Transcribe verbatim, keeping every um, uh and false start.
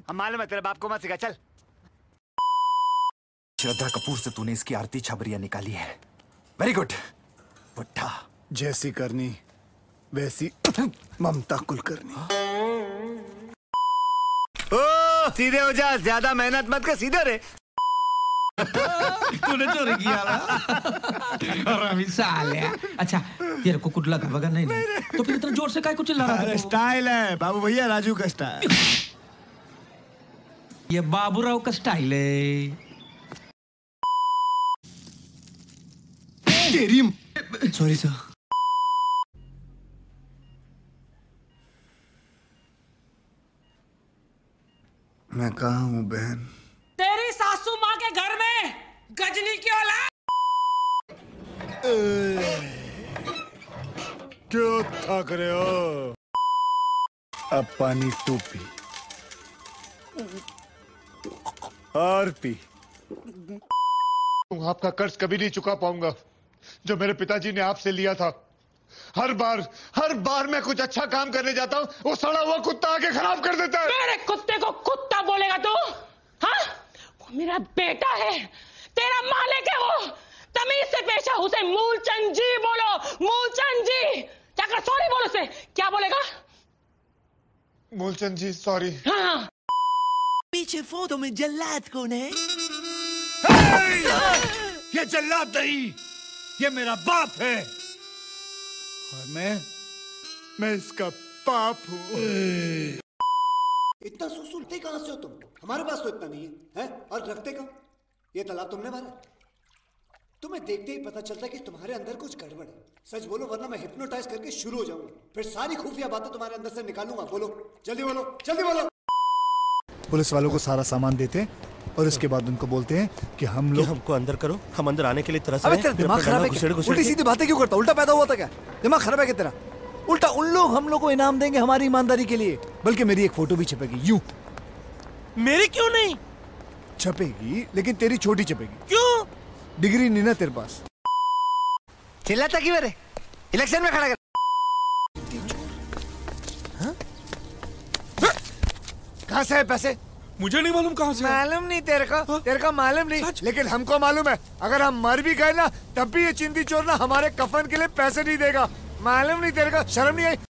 हम मालूम है तेरे बाप को मत सिखा, चल। श्रद्धा कपूर से तूने इसकी आरती छबरिया निकाली है। वेरी गुड बुड्ढा। जैसी करनी वैसी ममता कुलकर्णी। ओ सीधे हो जा, ज्यादा मेहनत मत कर, सीधे रे। तूने चोरी किया ना? साले। अच्छा तेरे को कुछ लगा वगा नहीं, नहीं, नहीं। तो फिर इतना जोर से काय कुछ चिल्ला रहा था? स्टाइल है बाबू भैया, राजू का स्टाइल। ये बाबूराव का स्टाइल है। तेरी सॉरी सर। मैं कहाँ हूँ बहन? तेरी सासू माँ के घर में गजनी की औलाद। क्यों थक रहे हो? अब पानी तू पी और पी। आपका कर्ज कभी नहीं चुका पाऊंगा जो मेरे पिताजी ने आपसे लिया था। हर बार हर बार मैं कुछ अच्छा काम करने जाता हूँ, वो सड़ा हुआ कुत्ता आके खराब कर देता है। मेरे कुत्ते को कुत्ता बोलेगा तू? हाँ, वो मेरा बेटा है, तेरा मालिक है वो। तमीज से पेश है उसे मूलचंद जी बोलो, मूलचंद जी। जाकर सॉरी बोलो उसे। क्या बोलेगा? मूलचंद जी सॉरी। हाँ। पीछे फोटो में जल्लाद कौन है? ये जल्लाद नहीं, ये मेरा बाप है और मैं मैं इसका बाप हूँ। इतना सुसुलते कहां से हो तुम? हमारे पास तो इतना नहीं है, है? और रखते कहां? ये तालाब तुमने भरा? तुम्हें देखते ही पता चलता है कि तुम्हारे अंदर कुछ गड़बड़ है। सच बोलो वरना मैं हिप्नोटाइज करके शुरू हो जाऊंगा, फिर सारी खुफिया बातें तुम्हारे अंदर से निकालूंगा। बोलो जल्दी बोलो, जल्दी बोलो। पुलिस वालों को सारा सामान देते हैं और इसके बाद उनको बोलते हैं कि हम लोग हमको अंदर करो, हम अंदर आने के लिए तरस रहे हैं। तेरा दिमाग खराब है क्या? उल्टी सीधी बातें क्यों करता? उल्टा पैदा हुआ था क्या? दिमाग खराब है क्या तेरा? उल्टा उन लोग हम लोग को इनाम देंगे हमारी ईमानदारी के लिए, बल्कि मेरी एक फोटो भी छपेगी यूं। मेरी क्यों नहीं छपेगी? लेकिन तेरी छोटी छपेगी। क्यों? डिग्री नहीं ना तेरे पास। चिल्लाता क्यों रे? इलेक्शन में खड़ा कर। कहाँ से है पैसे? मुझे नहीं मालूम कहाँ से। मालूम नहीं तेरे को? तेरे को मालूम नहीं, लेकिन हमको मालूम है। अगर हम मर भी गए ना तब भी ये चिंदी चोर ना हमारे कफन के लिए पैसे नहीं देगा। मालूम नहीं तेरे को? शर्म नहीं आई?